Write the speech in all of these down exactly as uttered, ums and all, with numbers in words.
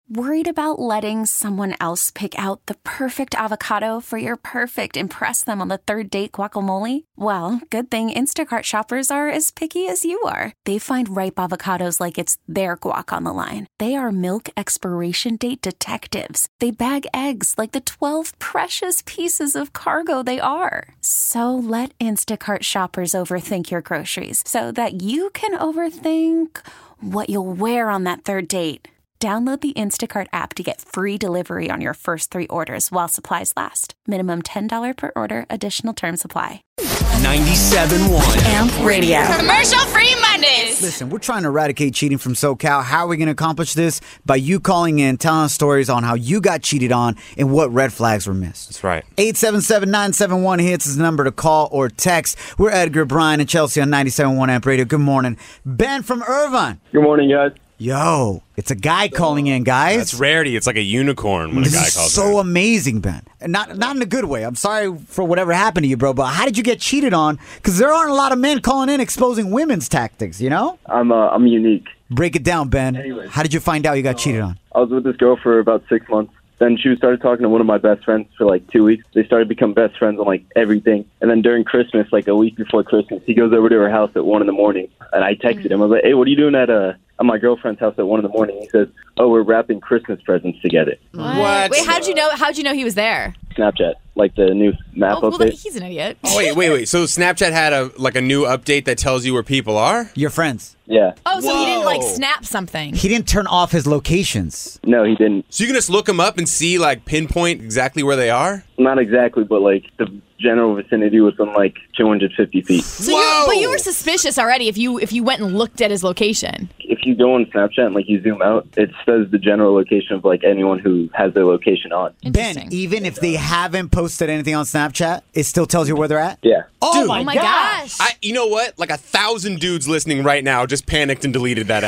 Worried about letting someone else pick out the perfect avocado for your perfect impress them on the third date guacamole? Well, good thing Instacart shoppers are as picky as you are. They find ripe avocados like it's their guac on the line. They are milk expiration date detectives. They bag eggs like the twelve precious pieces of cargo they are. So let Instacart shoppers overthink your groceries so that you can overthink what you'll wear on that third date. Download the Instacart app to get free delivery on your first three orders while supplies last. Minimum ten dollars per order. Additional terms apply. ninety-seven point one Amp Radio. Commercial free Mondays. Listen, we're trying to eradicate cheating from SoCal. How are we going to accomplish this? By you calling in, telling us stories on how you got cheated on and what red flags were missed. That's right. eight seven seven, nine seven one hits is the number to call or text. We're Edgar, Brian, and Chelsea on ninety-seven point one Amp Radio. Good morning. Ben from Irvine. Good morning, guys. Yo, it's a guy calling in, guys. That's rarity. It's like a unicorn when This a guy is calls so in. amazing, Ben. And not not in a good way. I'm sorry for whatever happened to you, bro, but how did you get cheated on? Because there aren't a lot of men calling in exposing women's tactics, you know? I'm uh, I'm unique. Break it down, Ben. Anyways. How did you find out you got cheated on? I was with this girl for about six months. Then she started talking to one of my best friends for like two weeks. They started to become best friends on like everything. And then during Christmas, like a week before Christmas, he goes over to her house at one in the morning. And I texted him. I was like, hey, what are you doing at uh, at my girlfriend's house at one in the morning? He says, oh, we're wrapping Christmas presents together. What? Wait, how'd you know? How'd you know he was there? Snapchat, like the new map Oh, well, update. he's an idiot. Oh, wait, wait, wait. So Snapchat had a like a new update that tells you where people are? Your friends. Yeah. Oh, so he didn't like Whoa. snap something. He didn't turn off his locations. No, he didn't. So you can just look them up and see, like, pinpoint exactly where they are? Not exactly, but like the general vicinity was on like two hundred fifty feet. So you, but you were suspicious already if you if you went and looked at his location. If you go on Snapchat and like you zoom out, it says the general location of like anyone who has their location on. Ben, even if they haven't posted anything on Snapchat, it still tells you where they're at? Yeah. Oh, Dude. my, Oh my gosh. gosh. I, you know what? Like a thousand dudes listening right now just panicked and deleted that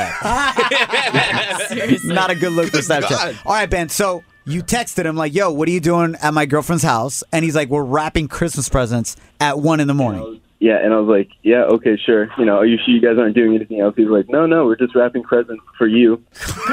app. Not a good look for Snapchat. God. All right, Ben, so you texted him like, yo, what are you doing at my girlfriend's house? And he's like, we're wrapping Christmas presents at one in the morning. Yeah, and I was like, yeah, okay, sure. You know, are you sure you guys aren't doing anything else? He was like, no, no, we're just wrapping presents for you.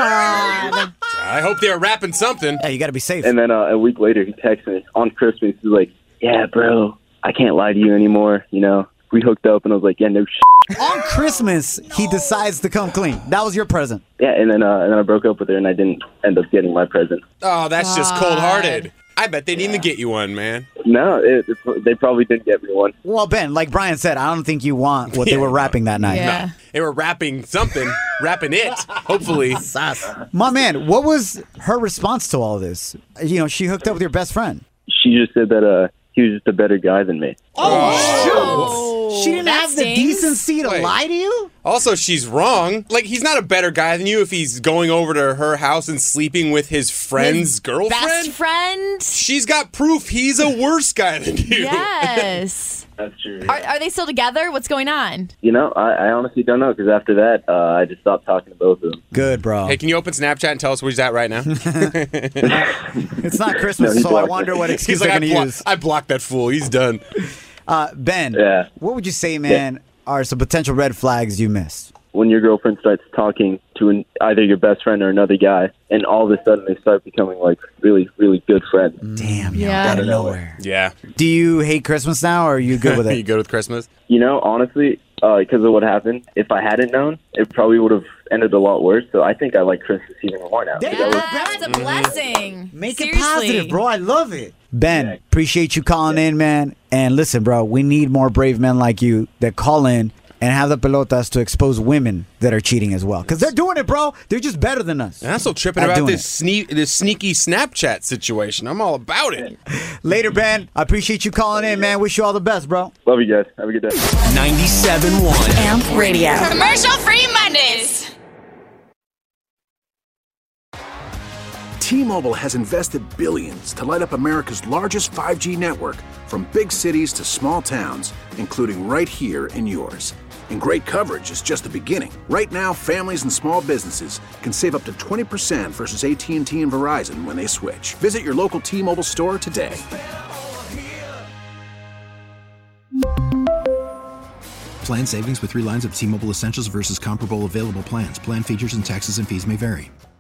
I hope they were wrapping something. Yeah, you got to be safe. And then uh, a week later, he texted me on Christmas. He's like, yeah, bro, I can't lie to you anymore. You know, we hooked up, and I was like, yeah, no shit. On Christmas, he decides to come clean. That was your present. Yeah, and then uh, and then I broke up with her, and I didn't end up getting my present. Oh, that's just cold-hearted. I bet they didn't even get you one, man. No, it, it, they probably didn't get me one. Well, Ben, like Brian said, I don't think you want what they were wrapping that night. Yeah. They were wrapping something, wrapping it, hopefully. My man, what was her response to all this? You know, she hooked up with your best friend. She just said that uh, he was just a better guy than me. Oh, She didn't that have the stings. decency to Wait. lie to you? Also, she's wrong. Like, he's not a better guy than you if he's going over to her house and sleeping with his friend's His girlfriend. Best friend. She's got proof he's a worse guy than you. Yes. That's true. Are, are they still together? What's going on? You know, I, I honestly don't know, because after that, uh, I just stopped talking to both of them. Good, bro. Hey, can you open Snapchat and tell us where he's at right now? It's not Christmas, No, he so I blocked wonder it. what excuse He's like, they're I, going to blo- use. I blocked that fool. He's done. Uh, Ben, Yeah. what would you say, man, are some potential red flags you missed? When your girlfriend starts talking to an, either your best friend or another guy, and all of a sudden they start becoming like really, really good friends. Damn, yo, Yeah. out of nowhere. Yeah. Do you hate Christmas now, or are you good with you it? good with Christmas? You know, honestly, because of what happened, if I hadn't known, it probably would have ended a lot worse. So I think I like Christmas even more now. Damn. Because I was- That's a blessing. Make Seriously. it positive, bro. I love it. Ben, appreciate you calling in, man. And listen, bro, we need more brave men like you that call in and have the pelotas to expose women that are cheating as well. Because they're doing it, bro. They're just better than us. And I'm still tripping At about doing this sneak, this sneaky Snapchat situation. I'm all about it. Later, Ben. I appreciate you calling in, man. Wish you all the best, bro. Love you guys. Have a good day. ninety-seven point one Amp Radio. Commercial free Mondays. T-Mobile has invested billions to light up America's largest five G network, from big cities to small towns, including right here in yours. And great coverage is just the beginning. Right now, families and small businesses can save up to twenty percent versus A T and T and Verizon when they switch. Visit your local T-Mobile store today. Plan savings with three lines of T-Mobile Essentials versus comparable available plans. Plan features and taxes and fees may vary.